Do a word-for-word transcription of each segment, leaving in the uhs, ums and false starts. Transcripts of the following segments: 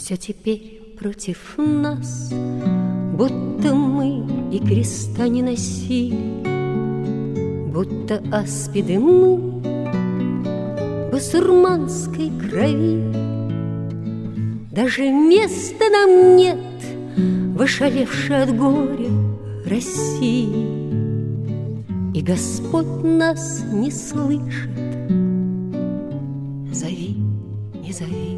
Все теперь против нас, будто мы и креста не носили, будто аспиды мы басурманской крови. Даже места нам нет в ошалевшей от горя России, и Господь нас не слышит. Зови, не зови.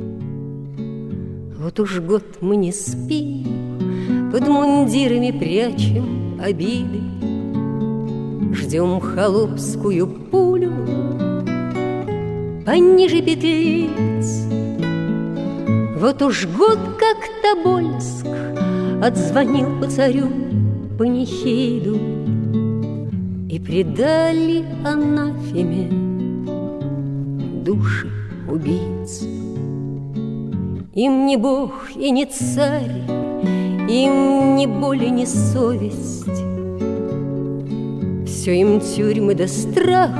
Вот уж год мы не спим, под мундирами прячем обиды, ждем холопскую пулю пониже петлиц. Вот уж год, как Тобольск отзвонил по царю панихиду, и предали анафеме души убийц. Им ни Бог и ни царь, им ни боль и ни совесть, все им тюрьмы да страх,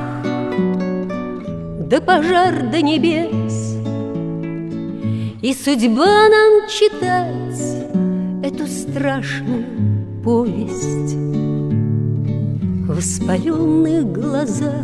да пожар до небес. И судьба нам читать эту страшную повесть в воспаленных глазах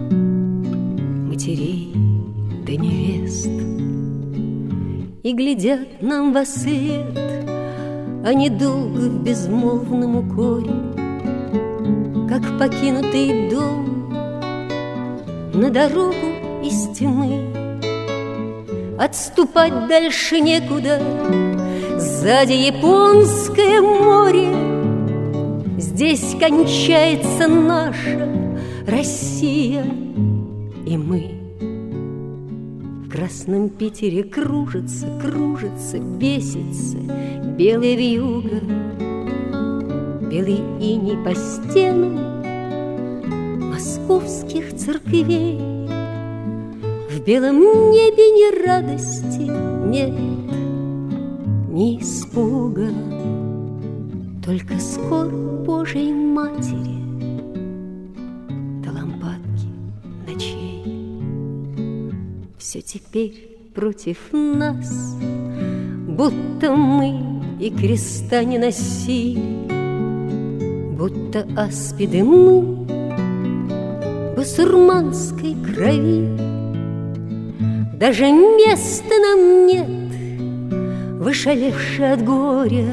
матерей да невест. И глядят нам во свет они долго в безмолвном укоре, как покинутый дом на дорогу из тьмы. Отступать дальше некуда, сзади Японское море. Здесь кончается наша Россия, и мы в красном Питере кружится, кружится, бесится белая вьюга, белый иней по стенам московских церквей. В белом небе ни радости нет, ни испуга, только скорбь Божией Матери до лампадки ночей. Все теперь против нас, будто мы и креста не носили, будто аспиды мы басурманской крови. Даже места нам нет в ошалевшей от горя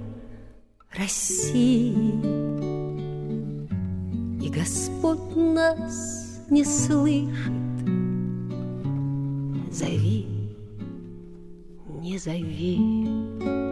России, и Господь нас не слышит. Зови, не зови.